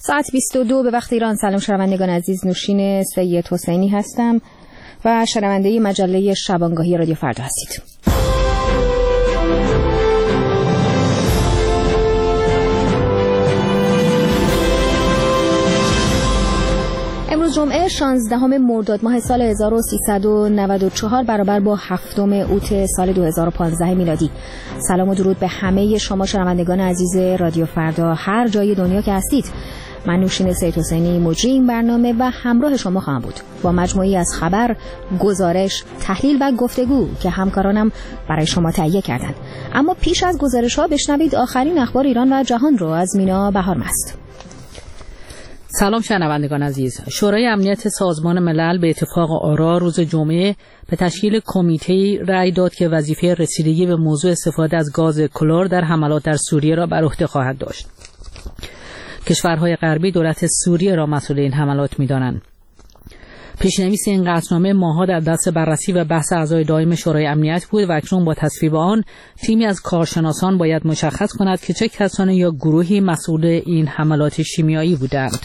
ساعت 22 به وقت ایران. سلام شنوندگان عزیز، نوشین سید حسینی هستم و شنونده مجله شبانگاهی رادیو فردا هستید. امروز جمعه 16 مرداد ماه سال 1394 برابر با 7 اوت سال 2015 میلادی. سلام و درود به همه شما شنوندگان عزیز رادیو فردا هر جای دنیا که هستید. من نوشین سید حسینی مجری این برنامه و همراه شما خواهم بود با مجموعی از خبر، گزارش، تحلیل و گفتگو که همکارانم برای شما تهیه کردند. اما پیش از گزارش‌ها بشنوید آخرین اخبار ایران و جهان رو از مینا بهارمست. سلام شنوندگان عزیز. شورای امنیت سازمان ملل به اتفاق آرا روز جمعه به تشکیل کمیته رأی داد که وظیفه رسیدگی به موضوع استفاده از گاز کلور در حملات در سوریه را بر عهده خواهد داشت. کشورهای غربی دولت سوریه را مسئول این حملات می‌دانند. پیشنویس این قطعنامه ماه‌ها در دست بررسی و بحث اعضای دائم شورای امنیت بود و اکنون با تصویب آن تیمی از کارشناسان باید مشخص کند که چه کسانی یا گروهی مسئول این حملات شیمیایی بودند.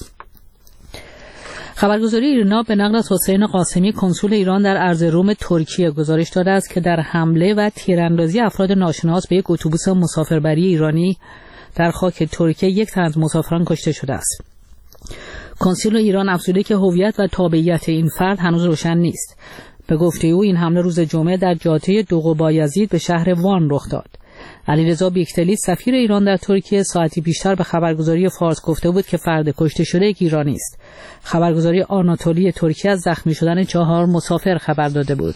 خبرگزاری ایرنا به نقل از حسین قاسمی کنسول ایران در ارزروم ترکیه گزارش داده است که در حمله و تیراندازی افراد ناشناس به یک اتوبوس مسافربری ایرانی در خاک ترکیه یک تن از مسافران کشته شده است. کنسول ایران افزوده که هویت و تابعیت این فرد هنوز روشن نیست. به گفته او این حمله روز جمعه در جاده دوغ بایزید به شهر وان رخ داد. علیرضا بیکتلی سفیر ایران در ترکیه ساعتی پیشتر به خبرگزاری فارس گفته بود که فرد کشته شده یک ایرانی است. خبرگزاری آناتولی ترکیه از زخمی شدن 4 مسافر خبر داده بود.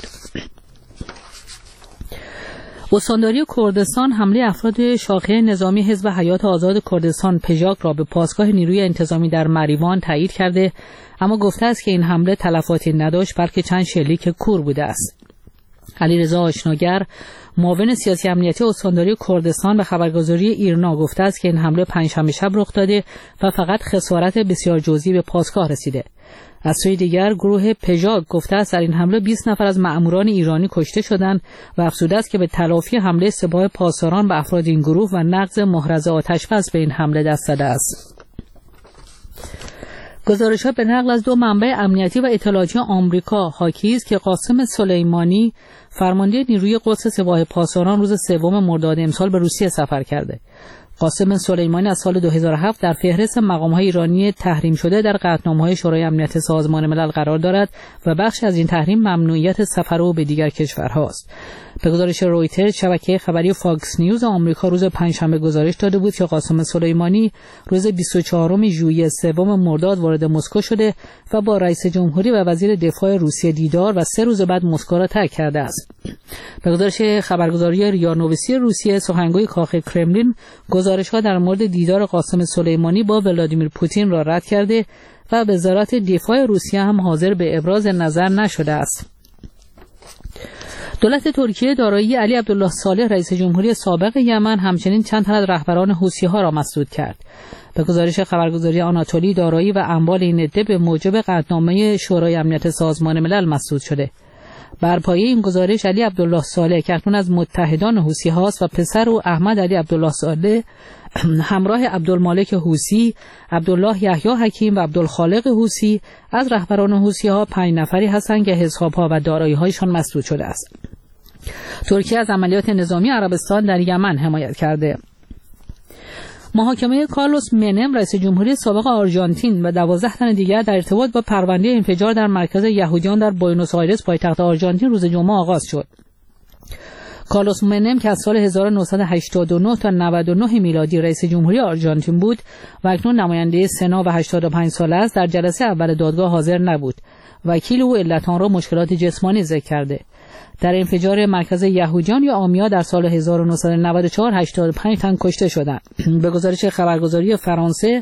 استانداری کردستان حمله افراد شاخه نظامی حزب حیات آزاد کردستان پژاک را به پاسگاه نیروی انتظامی در مریوان تایید کرده، اما گفته است که این حمله تلفاتی نداشت بلکه چند شلیک کور بوده است. علیرضا آشناگر معاون سیاسی امنیتی استانداری کردستان به خبرگزاری ایرنا گفته است که این حمله پنجشنبه شب رخ داده و فقط خسارت بسیار جزئی به پاسگاه رسیده. از سوی دیگر گروه پژاک گفته است در این حمله 20 نفر از مأموران ایرانی کشته شدند و افزوده است که به تلافی حمله سپاه پاسداران به افراد این گروه و نقض محرز آتش‌بس به این حمله دست زده است. گزارش‌ها به نقل از 2 منبع امنیتی و اطلاعاتی آمریکا حاکی است که قاسم سلیمانی فرمانده نیروی قدس سپاه پاسداران روز 3 مرداد امسال به روسیه سفر کرده. قاسم سلیمانی از سال 2007 در فهرست مقام‌های ایرانی تحریم شده در قطعنامه‌های شورای امنیت سازمان ملل قرار دارد و بخش از این تحریم ممنوعیت سفر او به دیگر کشورهاست. به گزارش رویترز شبکه خبری فاکس نیوز آمریکا روز پنجشنبه گزارش داده بود که قاسم سلیمانی روز 24 ژوئیه 3 مرداد وارد مسکو شده و با رئیس جمهوری و وزیر دفاع روسیه دیدار و 3 روز بعد مسکو را ترک کرده است. به گزارش خبرگزاری ریا نووسی روسیه سخنگوی کاخ کرملین گزارش‌ها در مورد دیدار قاسم سلیمانی با ولادیمیر پوتین را رد کرده و وزارت دفاع روسیه هم حاضر به ابراز نظر نشده است. دولت ترکیه دارایی علی عبدالله صالح رئیس جمهوری سابق یمن همچنین چند تن از رهبران حوثی‌ها را مسدود کرد. به گزارش خبرگزاری آناتولی دارایی و اموال این عده به موجب قطعنامه شورای امنیت سازمان ملل مسدود شده. بر پایه این گزارش علی عبدالله صالح که اکنون از متحدان حوثی‌هاست و پسر او احمد علی عبدالله صالح همراه عبدالمالک حوثی، عبدالله یحیی حکیم و عبدالخالق حوثی از رهبران حوثی‌ها 5 نفری هستند که حساب‌ها و دارایی‌هایشان مسدود شده است. ترکیه از عملیات نظامی عربستان در یمن حمایت کرده. محاکمه کارلوس منم رئیس جمهوری سابق آرژانتین و 12 تن دیگر در ارتباط با پرونده انفجار در مرکز یهودیان در بوئنوس آیرس پایتخت آرژانتین روز جمعه آغاز شد. کارلوس منم که از سال 1989 تا 99 میلادی رئیس جمهوری آرژانتین بود و اکنون نماینده سنا و 85 ساله است، در جلسه اول دادگاه حاضر نبود. وکیل او علت آن را مشکلات جسمانی ذکر کرده. در انفجار مرکز یهودیان یا آمیا در سال 1994 85 تن کشته شدند. به گزارش خبرگزاری فرانسه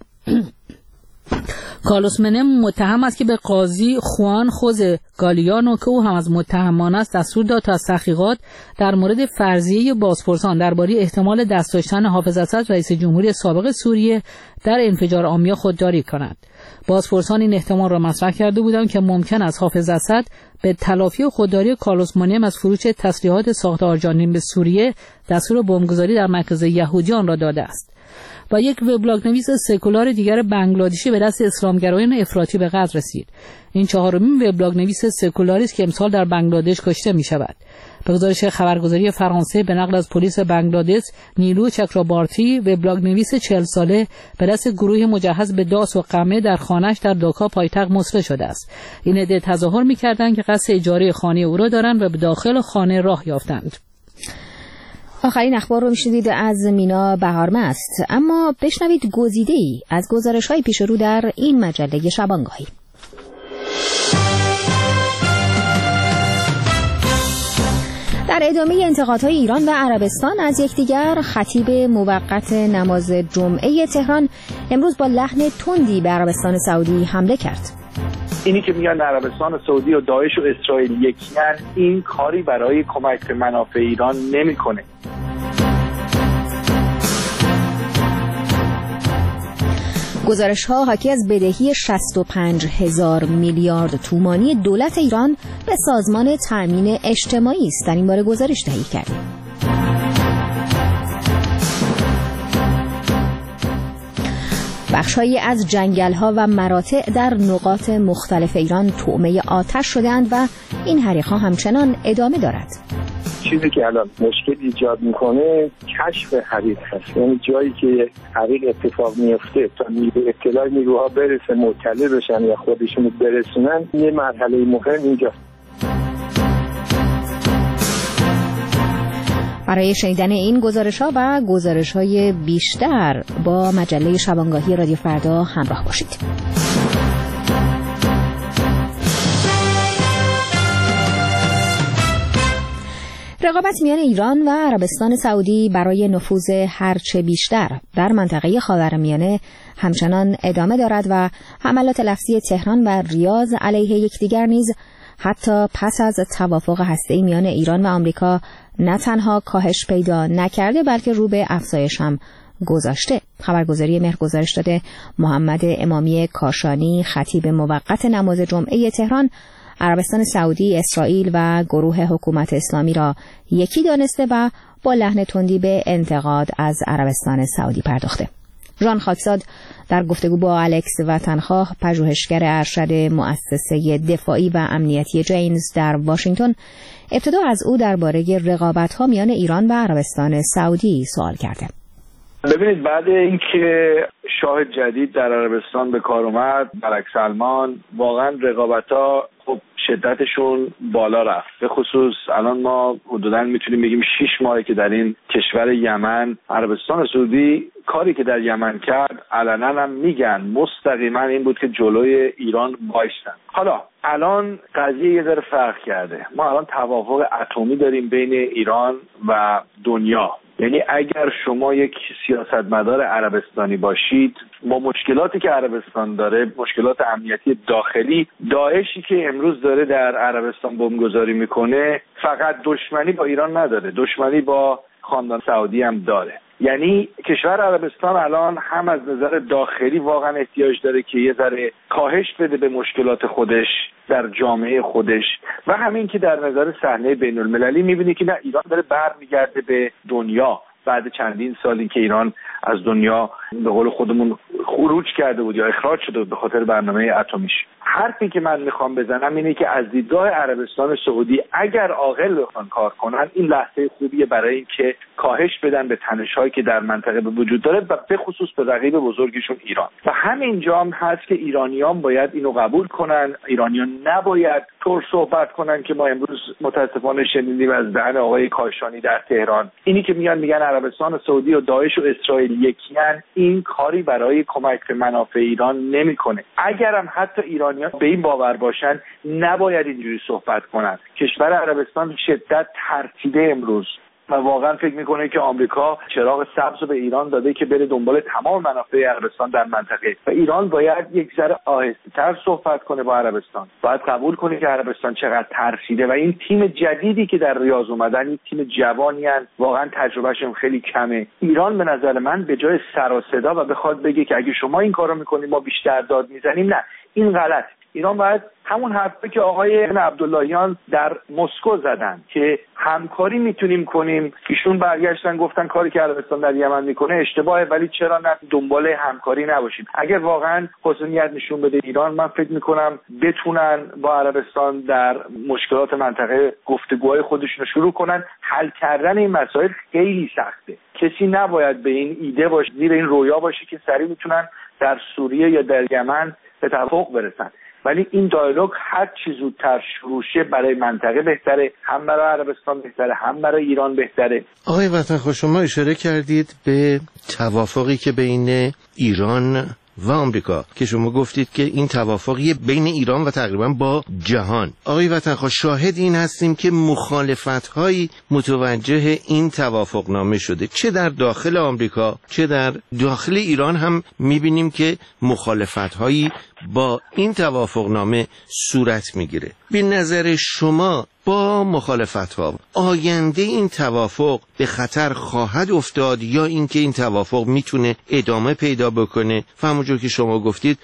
کارلوس منم متهم است که به قاضی خوان خوز گالیانو که او هم از متهمان است دستور داد تا از تحقیقات در مورد فرضیه بازپرسان درباره احتمال دست داشتن حافظ اسد رئیس جمهوری سابق سوریه در انفجار آمیا خودداری کند. بازپرسان این احتمال را مطرح کرده بودند که ممکن است حافظ اسد به تلافی خودداری کارلوس منم از فروش تسلیحات ساخت آرژانتین به سوریه دستور بمبگذاری در مرکز یهودیان را داده است. و یک وبلاگ‌نویس سکولار دیگر بنگلادشی به دست اسلامگرایان افراطی به قتل رسید. این چهارمین وبلاگ‌نویس سکولاری است که امسال در بنگلادش کشته می‌شود. به گزارش خبرگزاری فرانسه به نقل از پلیس بنگلادش، نیلو چکرابارتی وبلاگ‌نویس 40 ساله به دست گروه مجهز به داس و قمع در خانه‌اش در داکا پایتخت مسلح شده است. این عده تظاهر می‌کردند که قصد اجاره خانه او را دارند و به داخل خانه راه یافتند. آخرین اخبار رو میشنوید از مینا بهارمست، اما بشنوید گزیده‌ای از گزارش‌های پیش رو در این مجله شبانگاهی. در ادامه انتقادهای ایران و عربستان از یکدیگر، خطیب موقت نماز جمعه تهران امروز با لحن تندی به عربستان سعودی حمله کرد. اینی که میگن عربستان سعودی و داعش و اسرائیل یکی‌اند، این کاری برای کمک به منافع ایران نمی‌کنه. گزارش‌ها حاکی از بدهی 65,000 میلیارد تومانی دولت ایران به سازمان تامین اجتماعی است. در این باره گزارش تهیه کردیم. بخش‌هایی از جنگل‌ها و مراتع در نقاط مختلف ایران طعمه آتش شده‌اند و این حریق‌ها همچنان ادامه دارد. چیزی که الان مشکل ایجاد میکنه کشف حریق هست، یعنی جایی که حریق اتفاق میفته تا اطلاع نیروها برسه مطلع بشن یا خودشونو برسونن، یه مرحله مهم اینجاست. برای شنیدن این گزارش‌ها و گزارش‌های بیشتر با مجله شبانگاهی رادیو فردا همراه باشید. رقابت میان ایران و عربستان سعودی برای نفوذ هرچه بیشتر در منطقه خاورمیانه همچنان ادامه دارد و حملات لفظی تهران و ریاض علیه یکدیگر نیز حتی پس از توافق هسته‌ای میان ایران و آمریکا نه تنها کاهش پیدا نکرده بلکه رو به افزایش هم گذاشته. خبرگزاری مهر گزارش داده محمد امامی کاشانی، خطیب موقت نماز جمعه تهران، عربستان سعودی، اسرائیل و گروه حکومت اسلامی را یکی دانسته و با لحن تندی به انتقاد از عربستان سعودی پرداخته. ژان خاکزاد در گفتگو با الکس وطنخواه، پژوهشگر ارشد مؤسسه دفاعی و امنیتی جینز در واشنگتن، ابتدا از او درباره رقابت‌ها میان ایران و عربستان سعودی سوال کرده. ببینید، بعد اینکه شاه جدید در عربستان به کار اومد، ملک سلمان، واقعا رقابت‌ها خب شدتشون بالا رفت. به خصوص الان ما حدوداً میتونیم بگیم 6 ماهه که در این کشور یمن عربستان سعودی کاری که در یمن کرد علنا هم میگن مستقیما این بود که جلوی ایران وایسن. حالا الان قضیه یه ذره فرق کرده. ما الان توافق اتمی داریم بین ایران و دنیا. یعنی اگر شما یک سیاستمدار عربستانی باشید، با مشکلاتی که عربستان داره، مشکلات امنیتی داخلی، داعشی که امروز داره در عربستان بمبگذاری میکنه، فقط دشمنی با ایران نداره، دشمنی با خاندان سعودی هم داره. یعنی کشور عربستان الان هم از نظر داخلی واقعا احتیاج داره که یه ذره کاهش بده به مشکلات خودش در جامعه خودش، و همین که در نظر صحنه بین المللی میبینی که نه، ایران داره برمیگرده به دنیا بعد چندین سالی که ایران از دنیا به قول خودمون خروج کرده بود یا اخراج شده بود به خاطر برنامه اتمیش. حرفی که من میخوام بزنم اینه که از دیدگاه عربستان سعودی اگر عاقل بخوان کار کنن، این لحظه خوبیه برای اینکه کاهش بدن به تنش‌هایی که در منطقه به وجود داره و به خصوص به رقیب بزرگشون ایران. و همینجا هم هست که ایرانیان باید اینو قبول کنن. ایرانیان نباید طور صحبت کنن که ما امروز متاسفانه شنیدیم از دهن آقای کاشانی در تهران، اینی که میگن عربستان سعودی و داعش و اسرائیل یکی‌اند، این کاری برای کمک به منافع ایران نمیکنه. اگرم حتی ایرانیان به این باور باشن، نباید اینجوری صحبت کنن. کشور عربستان شدت ترسیده امروز و واقعا فکر میکنه که آمریکا چراغ سبز رو به ایران داده که بره دنبال تمام منافع عربستان در منطقه و ایران باید یک ذره آهسته‌تر صحبت کنه با عربستان. باید قبول کنه که عربستان چقدر ترسیده و این تیم جدیدی که در ریاض اومدن، این تیم جوانی هستند، واقعا تجربهشون خیلی کمه. ایران به نظر من به جای سر و صدا و بخواد بگه که اگه شما این کارو میکنید ما بیشتر داد میزنیم، نه، این غلط. ایران باید همون حرفی که آقای عبداللهیان در مسکو زدن که همکاری میتونیم کنیم، ایشون برگشتن گفتن کاری که عربستان در یمن میکنه اشتباهه، ولی چرا نه دنبال همکاری نباشیم. اگر واقعا حسنیت نشون بده ایران، من فکر میکنم بتونن با عربستان در مشکلات منطقه گفتگوهای خودشون رو شروع کنن. حل کردن این مسائل خیلی سخته، کسی نباید به این ایده باشه، زیر این رویا باشه که سریع میتونن در سوریه یا در یمن به توافق برسن، ولی این دیالوگ هر چی زودتر شروع شه برای منطقه بهتره، هم برای عربستان بهتره، هم برای ایران بهتره. آقای وطنخواه، شما اشاره کردید به توافقی که بین ایران و آمریکا که شما گفتید که این توافقی بین ایران و تقریبا با جهان. آقای وطنخواه، شاهد این هستیم که مخالفت‌هایی متوجه این توافقنامه شده، چه در داخل آمریکا چه در داخل ایران هم می‌بینیم که مخالفت‌هایی با این توافقنامه صورت میگیره. به نظر شما با مخالفت‌ها آینده این توافق به خطر خواهد افتاد یا اینکه این توافق میتونه ادامه پیدا بکنه و همونجور که شما گفتید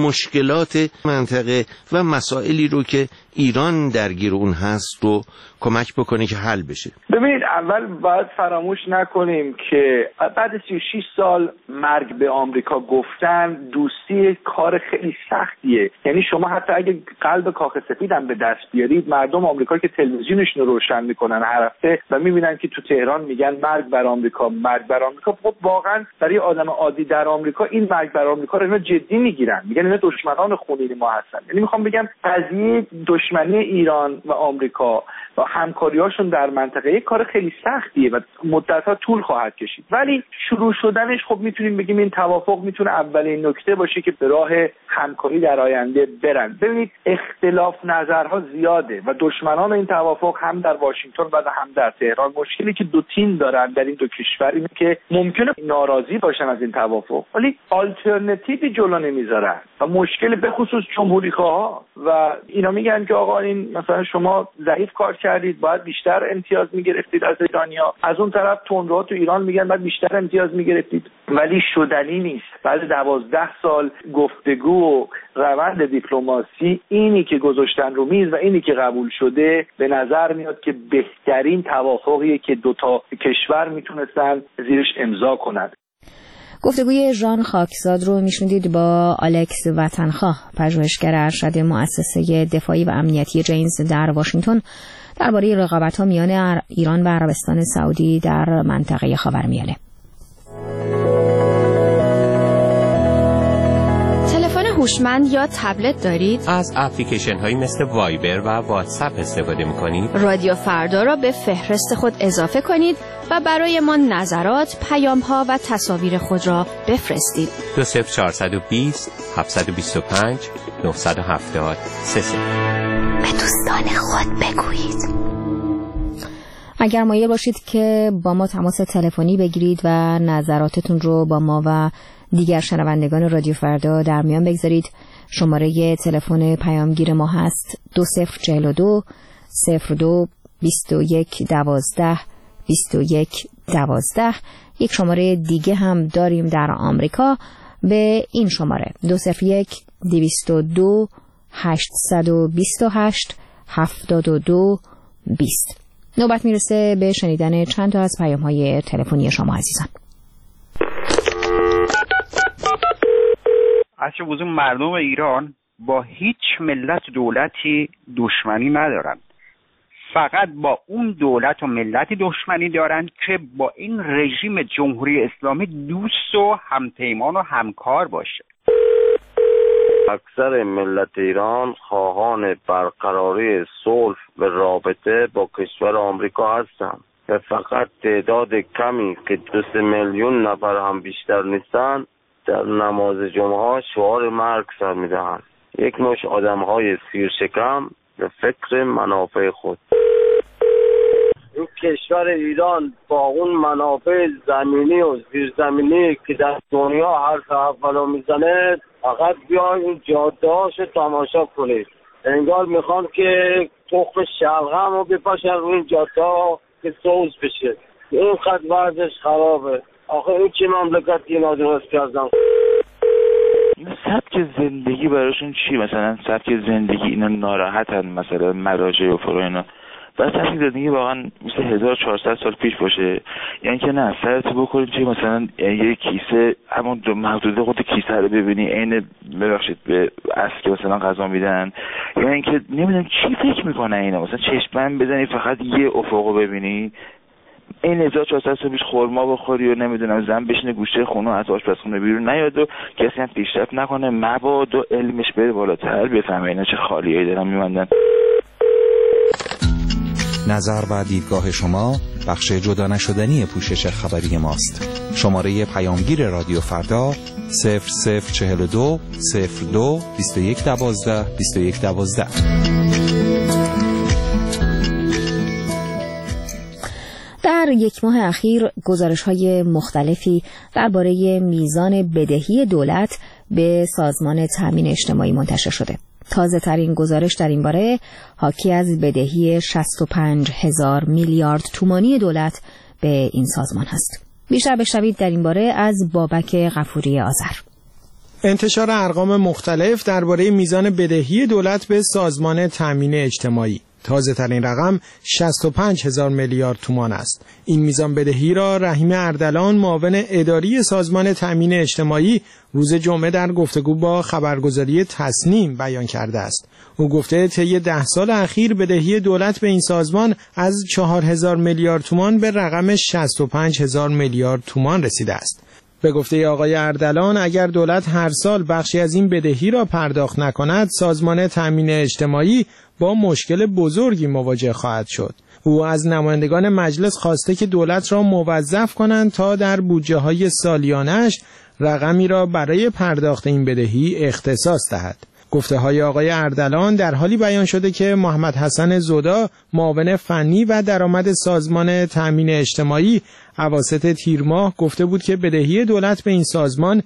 مشکلات منطقه و مسائلی رو که ایران درگیر اون هست رو کمک بکنه که حل بشه؟ ببینید، اول باید فراموش نکنیم که بعد 36 سال مرگ به آمریکا گفتن دوستی کار خیلی سختیه. یعنی شما حتی اگه قلب کاخ سفید هم به دست بیارید، مردم آمریکا که تلویزیونشون رو روشن میکنن هر هفته و میبینن که تو تهران میگن مرگ بر آمریکا، مرگ بر آمریکا، خب واقعا برای آدم عادی در آمریکا این مرگ بر آمریکا رو اینا جدی میگیرن، میگن اینا دشمنان خونین ما هستن. یعنی میخوام بگم قضیه دشمنی ایران و آمریکا و همکاری‌هاشون در منطقه یک کار خیلی سختیه و مدت‌ها طول خواهد کشید، ولی شروع شدنش خب میتونیم بگیم این توافق میتونه اولین نکته باشه که به راه همکاری در آینده برن. ببینید، اختلاف نظرها زیاده و دشمنان این توافق هم در واشنگتن و هم در تهران، مشکلی که دو تیم دارن در این دو کشور اینه که ممکنه ناراضی باشن از این توافق ولی آلترناتیوی جلو نمیذارن و مشکل به خصوص جمهوری‌خواها و اینا میگن که آقا این مثلا شما ضعیف کار کردید، باید بیشتر امتیاز میگرفتید از ایرانیا. از اون طرف تندروها تو ایران میگن باید بیشتر امتیاز میگرفتید، ولی شدنی نیست. بعد 12 سال گفتگو و روند دیپلماسی، اینی که گذاشتن رو میز و اینی که قبول شده به نظر میاد که بهترین توافقیه که دو تا کشور میتونستن زیرش امضا کنند. گفتگوی ژان خاکزاد رو میشنیدید با آلکس وطنخواه، پژوهشگر ارشد مؤسسه دفاعی و امنیتی جینز در واشنگتن، درباره رقابت‌ها میان ایران و عربستان سعودی در منطقه خاورمیانه. تلفن هوشمند یا تبلت دارید؟ از اپلیکیشن هایی مثل وایبر و واتساپ استفاده میکنید؟ رادیو فردا را به فهرست خود اضافه کنید و برای ما نظرات، پیام‌ها و تصاویر خود را بفرستید. 20420 725 970 33. به دوستان خود بگویید. اگر مایل باشید که با ما تماس تلفنی بگیرید و نظراتتون رو با ما و دیگر شنوندگان رادیو فردا در میان بگذارید، شماره تلفن پیامگیر ما هست 2042 02 21 12 21 12. یک شماره دیگه هم داریم در آمریکا به این شماره 201 202 828 72 20. نوبت میرسه به شنیدن چند تا از پیام‌های تلفنی شما عزیزان. اصلا بزرگ مردم ایران با هیچ ملت دولتی دشمنی ندارن، فقط با اون دولت و ملتی دشمنی دارن که با این رژیم جمهوری اسلامی دوست و همپیمان و همکار باشه. اکثر ملت ایران خواهان برقراری صلح و رابطه با کشور آمریکا هستند و فقط تعداد کمی که 2 میلیون نفر هم بیشتر نیستند در نماز جمعه شعار مرگ سر میدهند. یک مش آدم‌های سیرشکم به فکر منافع خود. این کشور ایران با اون منافع زمینی و زیرزمینی که در دنیا هر اولو میزنه، فقط بیاین این جاده‌هاشو تماشا کنید. انگار میخوان که تخم شلغم رو بپاشن روی این جاده‌ها که سوز بشه. اینقدر وضعش خرابه. آخه این چه مملکتی اینا درست کردن؟ این سبک زندگی براشون چی؟ مثلا سبک زندگی اینا ناراحتن، مثلا مراجع و فرو اینا، بس سبک زندگی واقعا مثل 1400 سال پیش باشه، یعنی که نه سرتو بکنید چی، مثلا یه کیسه همون محدوده خود کیسه رو ببینی عین ببخشید به اسک مثلا غذا میدن، یعنی اینکه نمیدونم چی فکر میکنن اینا، مثلا چشمن بزنی فقط یه افقو ببینی، این 1400 سال پیش خورما بخوری و نمیدونم زن بشینه گوشه خونه از آشپزخونه بیرون نیاد و کسی هم پیشرفت نکنه، مبادا علمش بره بالاتر بفهمه اینا چه خالیایی دارن میمندن. نظر و دیدگاه شما بخش جدا نشدنی پوشش خبری ماست. شماره پیامگیر رادیو فردا 0042 02 2112 2112. در یک ماه اخیر گزارش‌های مختلفی درباره میزان بدهی دولت به سازمان تامین اجتماعی منتشر شده. تازه ترین گزارش در این باره حاکی از بدهی 65,000 میلیارد تومانی دولت به این سازمان هست. بیشتر بشنوید در این باره از بابک غفوری آذر. انتشار ارقام مختلف درباره میزان بدهی دولت به سازمان تامین اجتماعی. تازه ترین رقم 65,000 میلیارد تومان است. این میزان بدهی را رحیم اردلان معاون اداری سازمان تامین اجتماعی روز جمعه در گفتگو با خبرگزاری تصنیم بیان کرده است. او گفته طی 10 سال اخیر بدهی دولت به این سازمان از 4,000 میلیارد تومان به رقم 65,000 میلیارد تومان رسیده است. به گفته آقای اردلان اگر دولت هر سال بخشی از این بدهی را پرداخت نکند، سازمان تامین اجتماعی با مشکل بزرگی مواجه خواهد شد. او از نمایندگان مجلس خواسته که دولت را موظف کنند تا در بودجه‌های سالیانه‌اش رقمی را برای پرداخت این بدهی اختصاص دهد. گفته‌های آقای اردلان در حالی بیان شده که محمد حسن زودا معاون فنی و درآمد سازمان تامین اجتماعی اواسط تیر ماه گفته بود که بدهی دولت به این سازمان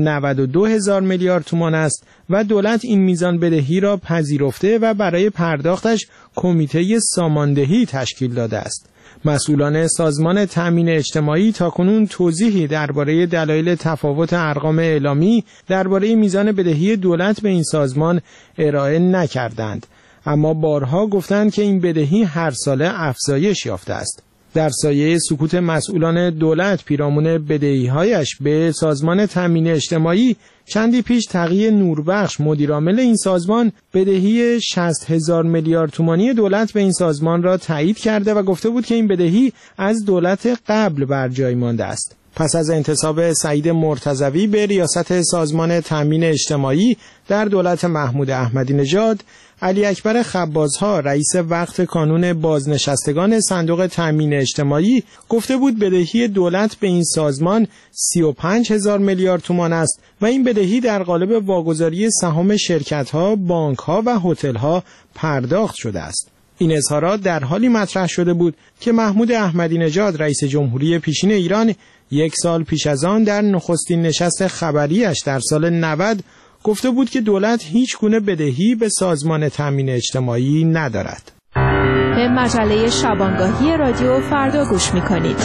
92,000 میلیارد تومان است و دولت این میزان بدهی را پذیرفته و برای پرداختش کمیته ساماندهی تشکیل داده است. مسئولان سازمان تامین اجتماعی تاکنون توضیحی درباره دلایل تفاوت ارقام اعلامی درباره میزان بدهی دولت به این سازمان ارائه نکردند، اما بارها گفتند که این بدهی هر ساله افزایش یافته است. در سایه سکوت مسئولان دولت پیرامون بدهی‌هایش به سازمان تامین اجتماعی، چندی پیش تقی نوربخش مدیرعامل این سازمان بدهی 60,000 میلیارد تومانی دولت به این سازمان را تایید کرده و گفته بود که این بدهی از دولت قبل بر جای مانده است. پس از انتصاب سعید مرتضوی به ریاست سازمان تامین اجتماعی در دولت محمود احمدی نژاد، علی اکبر خبازها رئیس وقت کانون بازنشستگان صندوق تامین اجتماعی گفته بود بدهی دولت به این سازمان 35,000 میلیارد تومان است و این بدهی در قالب واگذاری سهام شرکت‌ها، بانک‌ها و هتل‌ها پرداخت شده است. این اظهارات در حالی مطرح شده بود که محمود احمدی نژاد رئیس جمهوری پیشین ایران 1 سال پیش از آن در نخستین نشست خبریش در سال 90 گفته بود که دولت هیچ گونه بدهی به سازمان تامین اجتماعی ندارد. به مجله شبانگاهی رادیو فردا گوش می‌کنید.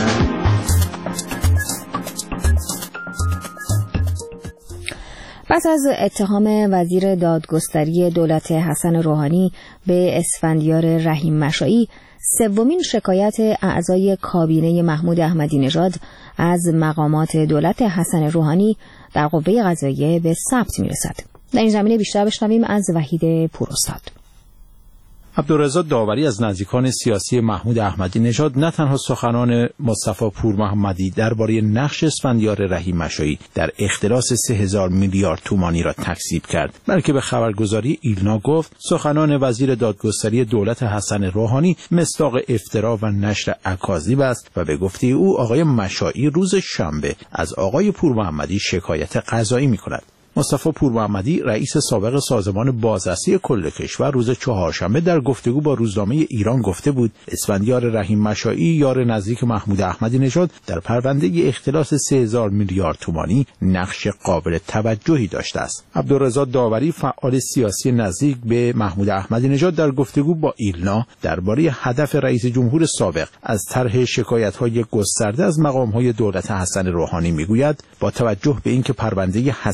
پس از اتهام وزیر دادگستری دولت حسن روحانی به اسفندیار رحیم مشایی، سومین شکایت اعضای کابینه محمود احمدی نژاد از مقامات دولت حسن روحانی در قوه قضاییه به ثبت می‌رسد. در این زمینه بیشتر بشنویم از وحید پوراستاد. عبدالرضا داوری از نزدیکان سیاسی محمود احمدی نژاد نه تنها سخنان مصطفی پور محمدی درباره نقش اسفندیار رحیم مشایی در اختلاس 3,000 میلیارد تومانی را تکذیب کرد، بلکه به خبرگزاری ایلنا گفت سخنان وزیر دادگستری دولت حسن روحانی مصداق افترا و نشر اکاذیب است و به گفته او آقای مشایی روز شنبه از آقای پور محمدی شکایت قضایی می‌کند. مصطفی پور محمدی رئیس سابق سازمان بازرسی کل کشور روز چهارشنبه در گفتگو با روزنامه ایران گفته بود اسفندیار رحیم مشایی یار نزدیک محمود احمدی نژاد در پرونده اختلاس 3,000 میلیارد تومانی نقش قابل توجهی داشته است. عبدالرضا داوری فعال سیاسی نزدیک به محمود احمدی نژاد در گفتگو با ایلنا درباره هدف رئیس جمهور سابق از طرح شکایت‌های گسترده از مقام‌های دولت حسن روحانی میگوید با توجه به اینکه پرونده هسته‌ای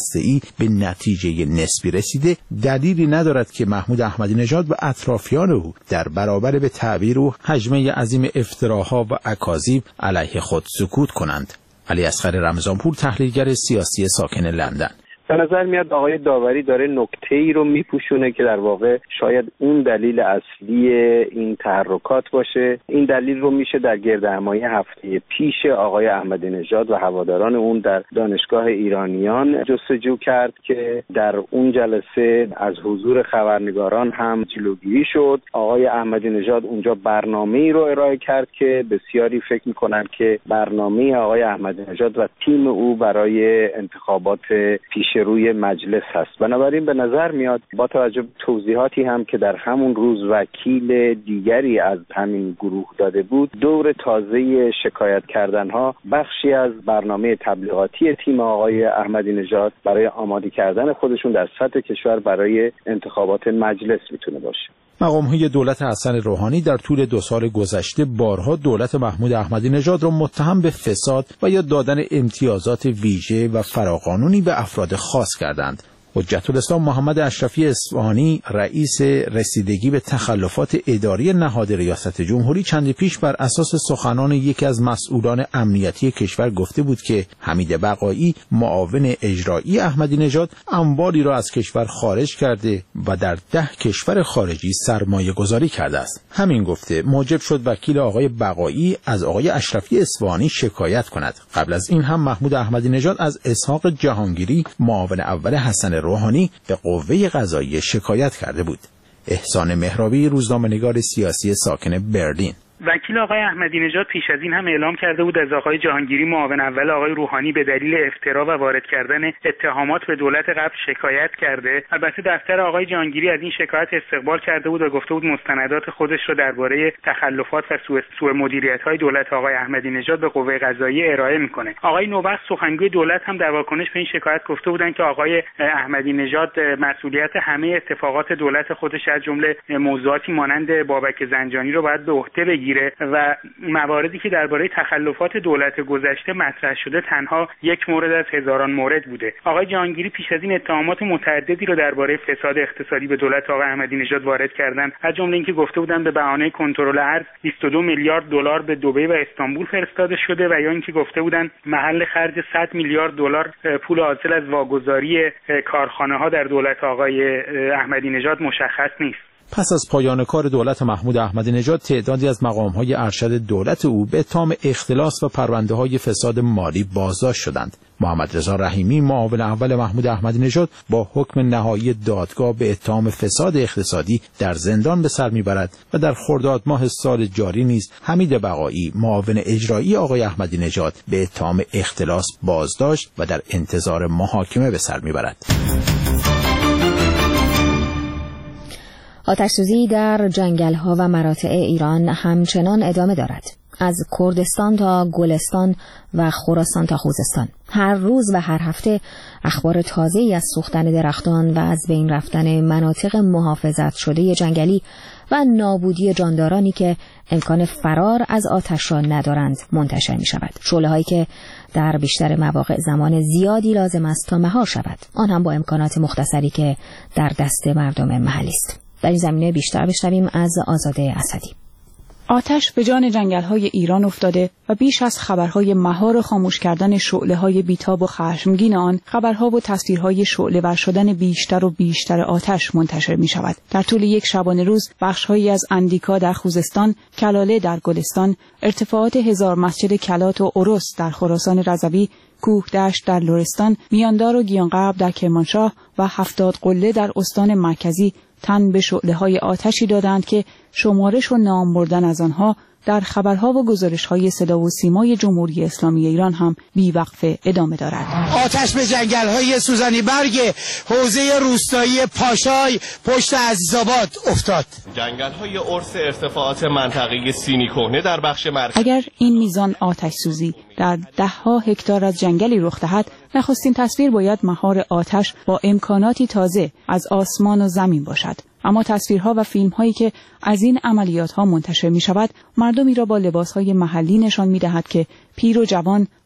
به نتیجه نسبی رسیده، دلیلی ندارد که محمود احمدی نژاد و اطرافیان او در برابر به تعبیر او حجمه عظیم افتراها و اکاذیب علیه خود سکوت کنند. علی اصغر رمضانپور، تحلیلگر سیاسی ساکن لندن: به نظر میاد آقای داوری داره نکته‌ای رو میپوشونه که در واقع شاید اون دلیل اصلی این تحرکات باشه. این دلیل رو میشه در گردهمایی هفته پیش آقای احمدی نژاد و هواداران اون در دانشگاه ایرانیان جستجو کرد که در اون جلسه از حضور خبرنگاران هم جلوگیری شد. آقای احمدی نژاد اونجا برنامه‌ای رو ارائه کرد که بسیاری فکر میکنن که برنامه آقای احمدی نژاد و تیم او برای انتخابات پیش روی مجلس هست. بنابراین به نظر میاد با توجه به توضیحاتی هم که در همون روز وکیل دیگری از همین گروه داده بود، دور تازه شکایت کردنها بخشی از برنامه تبلیغاتی تیم آقای احمدی نژاد برای آماده کردن خودشون در سطح کشور برای انتخابات مجلس میتونه باشه. مقام‌های دولت حسن روحانی در طول 2 سال گذشته بارها دولت محمود احمدی نژاد را متهم به فساد و یا دادن امتیازات ویژه و فراقانونی به افراد خاص کردند. حجت الاسلام محمد اشرفی اصفهانی، رئیس رسیدگی به تخلفات اداری نهاد ریاست جمهوری، چندی پیش بر اساس سخنان یکی از مسئولان امنیتی کشور گفته بود که حمید بقایی، معاون اجرایی احمدی نژاد، اموالی را از کشور خارج کرده و در 10 کشور خارجی سرمایه گذاری کرده است. همین گفته موجب شد وکیل آقای بقایی از آقای اشرفی اصفهانی شکایت کند. قبل از این هم محمود احمدی نژاد از اسحاق جهانگیری، معاون اول حسن روحانی، به قوه قضاییه شکایت کرده بود. احسان مهرابی، روزنامه‌نگار سیاسی ساکن برلین: وکیل آقای احمدی نژاد پیش از این هم اعلام کرده بود از آقای جهانگیری، معاون اول آقای روحانی، به دلیل افترا و وارد کردن اتهامات به دولت قبل شکایت کرده. البته دفتر آقای جهانگیری از این شکایت استقبال کرده بود و گفته بود مستندات خودش رو درباره تخلفات و سوء مدیریت‌های دولت آقای احمدی نژاد به قوه قضاییه ارائه میکنه. آقای نوبخت، سخنگوی دولت، هم در واکنش به این شکایت گفته بودن که آقای احمدی نژاد مسئولیت همه اتفاقات دولت خودش از جمله موضوعاتی مانند بابک زنجانی رو باید به عهده بگیره و مواردی که درباره تخلفات دولت گذشته مطرح شده تنها یک مورد از هزاران مورد بوده. آقای جهانگیری پیش از این اتهامات متعددی رو درباره فساد اقتصادی به دولت آقای احمدی نژاد وارد کردن، از جمله اینکه گفته بودن به بهانه کنترل ارز 22 میلیارد دلار به دبی و استانبول فرستاده شده، و یا اینکه گفته بودن محل خرج 100 میلیارد دلار پول حاصل از واگذاری کارخانه‌ها در دولت آقای احمدی نژاد مشخص نیست. پس از پایان کار دولت محمود احمدی نژاد، تعدادی از مقام‌های ارشد دولت او به اتهام اختلاس و پرونده‌های فساد مالی بازداشت شدند. محمد رضا رحیمی، معاون اول محمود احمدی نژاد، با حکم نهایی دادگاه به اتهام فساد اقتصادی در زندان به سر میبرد و در خرداد ماه سال جاری نیز حمید بقایی، معاون اجرایی آقای احمدی نژاد، به اتهام اختلاس بازداشت و در انتظار محاکمه به سر میبرد. آتش‌سوزی در جنگل‌ها و مراتع ایران همچنان ادامه دارد. از کردستان تا گلستان و خراسان تا خوزستان، هر روز و هر هفته اخبار تازه‌ای از سوختن درختان و از بین رفتن مناطق محافظت شده جنگلی و نابودی جاندارانی که امکان فرار از آتش را ندارند منتشر می شود. شعله‌هایی که در بیشتر مواقع زمان زیادی لازم است تا مهار شود، آن هم با امکانات مختصری که در دست مردم محلی است. در این زمینه بیشتر بشنویم از آزاده اسدی. آتش به جان جنگل‌های ایران افتاده و بیش از خبرهای مهار خاموش کردن شعله‌های بیتاب و خشمگین آن، خبرها و تصویرهای شعله‌ور شدن بیشتر و بیشتر آتش منتشر می‌شود. در طول یک شبانه روز، بخش‌هایی از اندیکا در خوزستان، کلاله در گلستان، ارتفاعات 1000 مسجد کلات و اورس در خراسان رضوی، کوه دشت در لرستان، میاندار و گیانقبر در کرمانشاه و 70 قله در استان مرکزی تن به شعله‌های آتشی دادند که شمارش و نام بردن از آنها در خبرها و گزارش‌های صدا و سیمای جمهوری اسلامی ایران هم بی‌وقفه ادامه دارد. آتش به جنگل‌های سوزانی برگ حوزه روستایی پاشای پشت عزیزآباد افتاد. جنگل‌های ارس ارتفاعات منطقه سینی کهنه در بخش مرکزی. اگر این میزان آتش سوزی در 10 هکتار از جنگلی رخ دهد، نخستین تصویر باید مهار آتش با امکاناتی تازه از آسمان و زمین باشد. اما تصویرها و فیلم‌هایی که از این عملیات‌ها منتشر می‌شود، مردمی را با لباس‌های محلی نشان می‌دهد که پیر و جوان،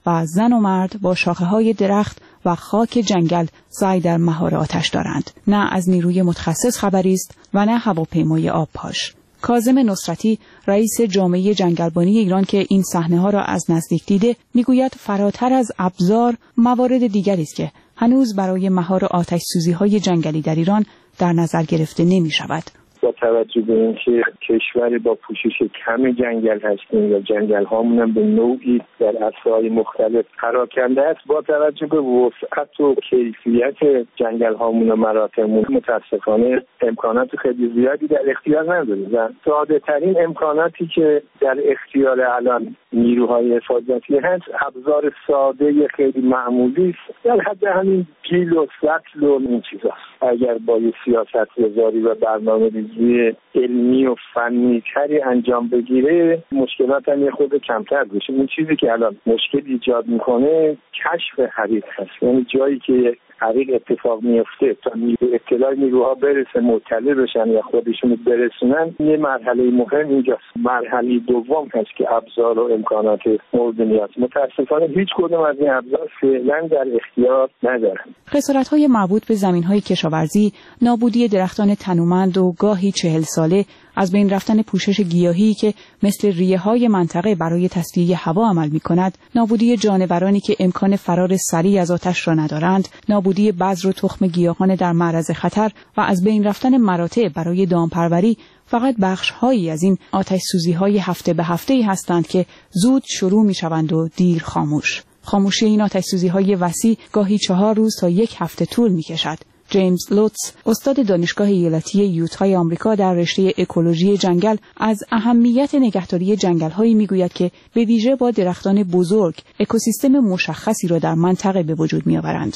و زن و مرد با شاخه‌های درخت و خاک جنگل سعی در مهار آتش دارند. نه از نیروی متخصص خبری است و نه هواپیمای آبپاش. کاظم نصرتی رئیس جامعه جنگلبانی ایران که این صحنه‌ها را از نزدیک دیده میگوید فراتر از ابزار موارد دیگری است که هنوز برای مهار آتش سوزی‌های جنگلی در ایران در نظر گرفته نمی‌شود. با توجه به اینکه کشوری با پوشش کم جنگل هستیم و جنگل هامون هم به نوعی در عصرهای مختلف پراکنده است، با توجه به وسعت و کیفیت جنگل هامون و مراتعمون متاسفانه امکانات خیلی زیادی در اختیار نداریم و ساده ترین امکاناتی که در اختیار الان نیروهای حفاظتی هست ابزار ساده خیلی معمولی است، در حد همین گیل و سطل و این چیزاست. اگر با سیاست‌گذاری و برنامه‌ریزی علمی و فنی تری انجام بگیره مشکلات هم یه خود کمتر بشه. این چیزی که الان مشکل ایجاد میکنه کشف حریق هست، یعنی جایی که حریق اتفاق میفته تا اطلاع نیروها برسه مطلع بشن یا خودشون برسونن یه مرحله مهم اینجاست. مرحله دوم هست که ابزار و امکانات مورد نیاز متاسفانه هیچ کدوم از این ابزار فعلا در اختیار ندارن. خسارت‌های مربوط به زمین‌های کشاورزی، نابودی درختان تنومند و گاهی 40 ساله، از بین رفتن پوشش گیاهی که مثل ریه‌های منطقه برای تصفیه هوا عمل می‌کند، نابودی جانورانی که امکان فرار سریع از آتش را ندارند، نابودی بذر و تخم گیاهان در معرض خطر و از بین رفتن مراتع برای دامپروری فقط بخش‌هایی از این آتش‌سوزی‌های هفته به هفته‌ای هستند که زود شروع می‌شوند و دیر خاموش. خاموشی این آتش‌سوزی‌های وسیع گاهی 4 روز تا 1 هفته طول می‌کشد. جیمز لوتس، استاد دانشگاه ایالتی یوتای آمریکا در رشته اکولوژی جنگل، از اهمیت نگهداری جنگل‌هایی می‌گوید که به ویژه با درختان بزرگ اکوسیستم مشخصی را در منطقه به وجود می‌آورند.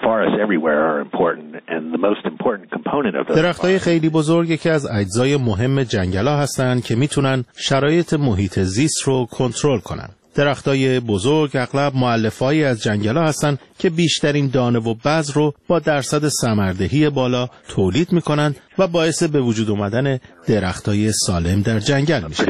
درختای خیلی بزرگ یکی از اجزای مهم جنگل‌ها هستند که میتونن شرایط محیط زیست رو کنترل کنن. درختای بزرگ اغلب مؤلفه‌ای از جنگل‌ها هستند که بیشترین دانه و بذر رو با درصد ثمردهی بالا تولید میکنن و باعث به وجود آمدن درختای سالم در جنگل میشه.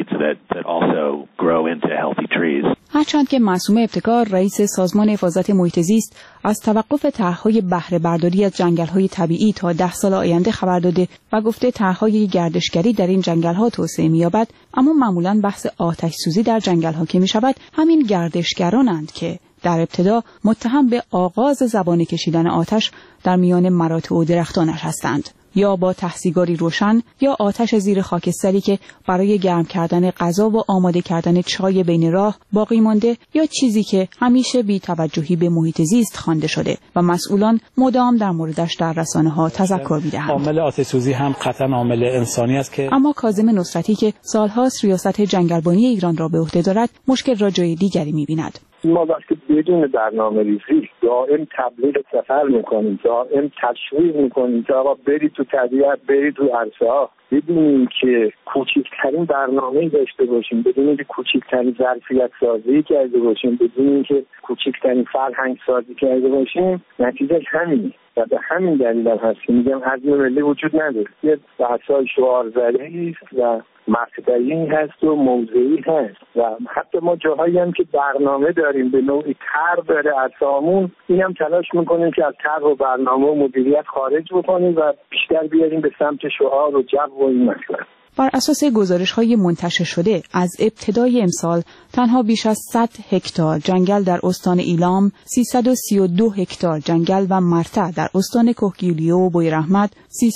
هرچند که معصومه ابتکار، رئیس سازمان حفاظت محیط زیست، از توقف طرح‌های بهره برداری از جنگل‌های طبیعی تا 10 سال آینده خبر داده و گفته طرح‌های گردشگری در این جنگل‌ها توسعه می‌یابد، اما معمولاً بحث آتش‌سوزی در جنگل‌ها که می‌شود همین گردشگرانند که در ابتدا متهم به آغاز زبانه کشیدن آتش در میان مراتع و درختانش هستند، یا با تحصیگاری روشن یا آتش زیر خاکستری که برای گرم کردن غذا و آماده کردن چای بین راه باقی مانده، یا چیزی که همیشه بی توجهی به محیط زیست خوانده شده و مسئولان مدام در موردش در رسانه‌ها تذکر می‌دهند. عامل آتش‌سوزی هم قطعاً عامل انسانی است که اما کاظم نصرتی که سال‌هاست ریاست جنگلبانی ایران را به عهده دارد، مشکل را جای دیگری می‌بیند. ما وقتی بدون برنامه‌ریزی دائم تبلیغ سفر میکنیم، دائم تشویق میکنیم که آقا برید تو طبیعت، برید تو عرصه‌ها، بدون که کوچکترین برنامه‌ای داشته باشیم، بدون اینکه کوچکترین ظرفیت سازی کرده باشیم، بدون اینکه کوچکترین فرهنگ سازی کرده باشیم، نتیجهش همینه. و به همین دلیل هست که میگم عزم ملی وجود نداره. یه بحث‌های شعارزده‌ای است و مقطعی هست و موضعی هست و حتی ما جاهایی هم که برنامه داریم به نوعی طرح داره عرصه‌مون، اینم تلاش میکنیم که از طرح و برنامه و مدیریت خارج بکنیم و بیشتر بیاریم به سمت شعار و جو و این مسئله. بر اساس گزارش‌های منتشر شده از ابتدای امسال تنها بیش از 100 هکتار جنگل در استان ایلام، 332 هکتار جنگل و مرتع در استان کهگیلو و بویراحمد،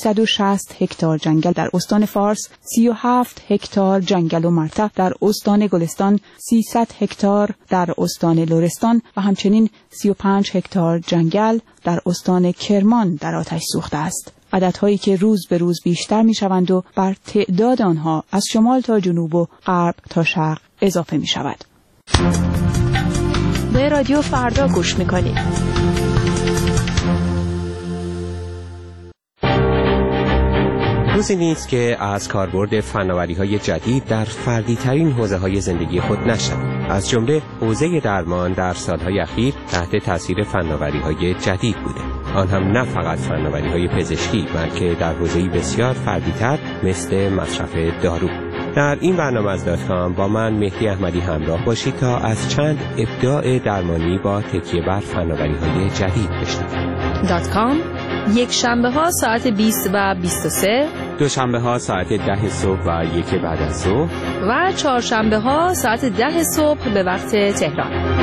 360 هکتار جنگل در استان فارس، 37 هکتار جنگل و مرتع در استان گلستان، 300 هکتار در استان لرستان و همچنین 35 هکتار جنگل در استان کرمان در آتش سوخته است. عددهایی که روز به روز بیشتر می شوند و بر تعداد آنها از شمال تا جنوب و غرب تا شرق اضافه می شود. به رادیو فردا گوش می کنید. روزی نیست که از کاربرد فناوری‌های جدید در فردی‌ترین حوزه‌های زندگی خود نشد. از جمله حوزه درمان در سالهای اخیر تحت تاثیر فناوری‌های جدید بوده. آن هم نه فقط فناوری‌های پزشکی، بلکه در حوزه‌ای بسیار فردی‌تر مثل مصرف دارو. در این برنامه از .com با من مهدی احمدی همراه باشید تا از چند ابداع درمانی با تکیه بر فناوری‌های جدید بشنوید. .com یک شنبه ها ساعت 20 و 23، دوشنبه ها ساعت 10 صبح و 1 بعد از ظهر و چهارشنبه ها ساعت 10 صبح به وقت تهران.